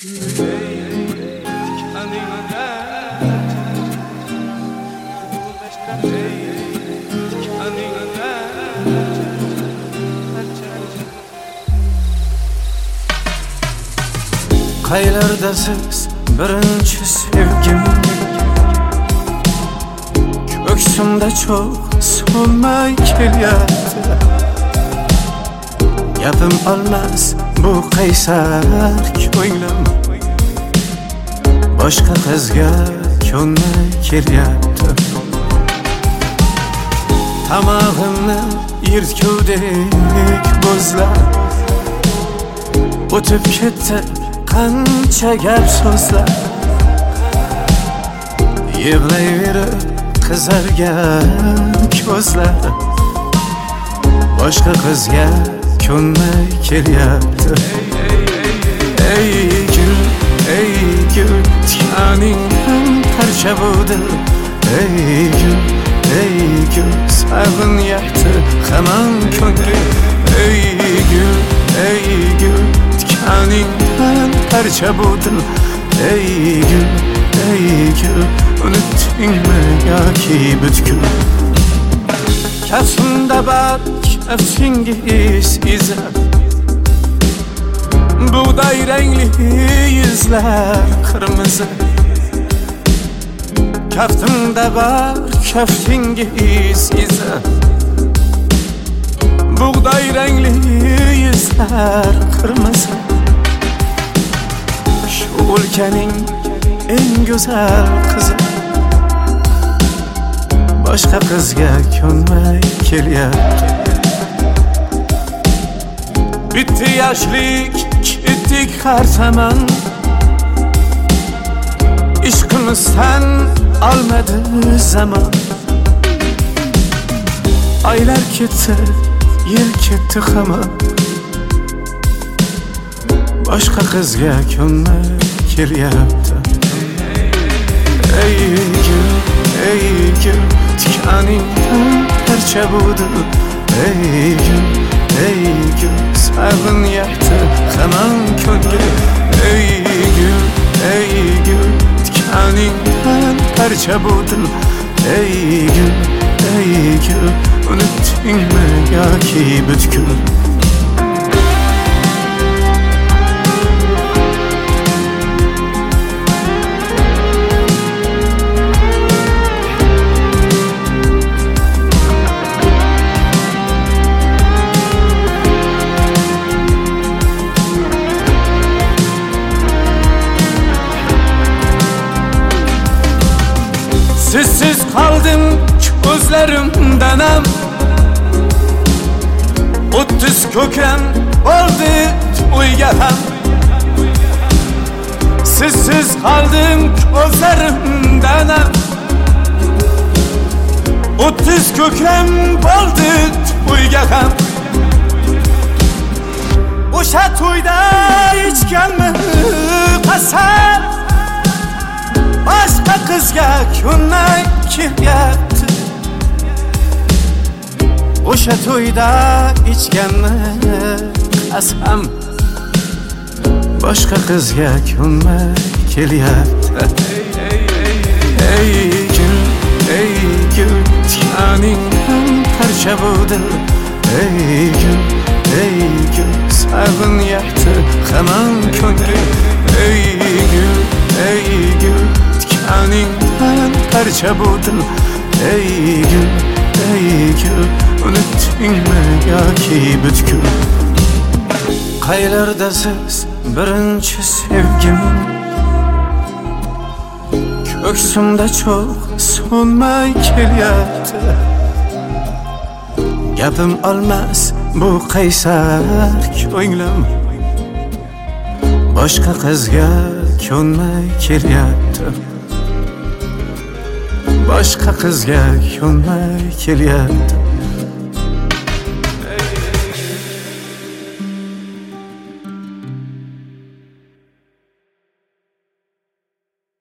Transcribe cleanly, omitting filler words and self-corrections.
Qaylardasiz birinchi sevgim, ko'ksimda çok so'nmay kelyapti. Gapim olmas bu qaysar ko'nglim, boshqa qizga ko'nmay kelyapti. Tamog'imni yirtkudek bo'zlab o'tib ketdi qancha gap so'zlar. Yig'layverib qizargan ko'zlar boshqa qizga ko'nmay kelyapti. Ey gul, tikaningdan parcha bo'ldi. Ey gul, sag'inyapti hamon ko'nglim. Ey gul, tikaningdan parcha bo'ldi. Ey gul, unutdingmi yoki butkul? Kaftimda bark aftingiz izi, buğday rengli yüzler kırmızı. Kaftimda bark kaftingiz izi, buğday rengli yüzler kırmızı. Şu ülkenin en güzel kızı boshqa qizga ko'nmay kelyapti. Bitti yoshlik, ketdik har zamon. Ishqimizdan olmadi zamon. Oylar ketdi, yil ketdi hamon. Boshqa qizga ko'nmay kelyapti. Ey gul, tikaningdan parcha bo'ldi. Ey gul, sag'inyapti hamon ko'nglim. Ey gul, tikaningdan parcha bo'ldi. Ey gul, unutdingmi yoki butkul? Sizsiz kaldım gözlerimden hem, 30 köken oldu uyga hem. Sizsiz kaldım gözlerimden hem, 30 köken oldu uyga hem. O'sha to'yda ichganmi qasam, boshqa qizga ko'nmay kelyapti. O'sha to'yda ichganmi qasam, boshqa qizga ko'nmay kelyapti. Ey gul, tikaningdan parcha bo'ldi. Ey gul, sag'inyapti hamon ko'nglim. Ey gul, tikaningdan parcha bo'ldi. Ey gul, unutdingmi yoki butkul? Qaylardasiz birinchi sevgim, ko'ksimda çok so'nmay kelyapti. Gapim olmas bu qaysar ko'nglim, boshqa qizga ko'nmay kelyapti. Boshqa qizga ko'nmay kelyapti.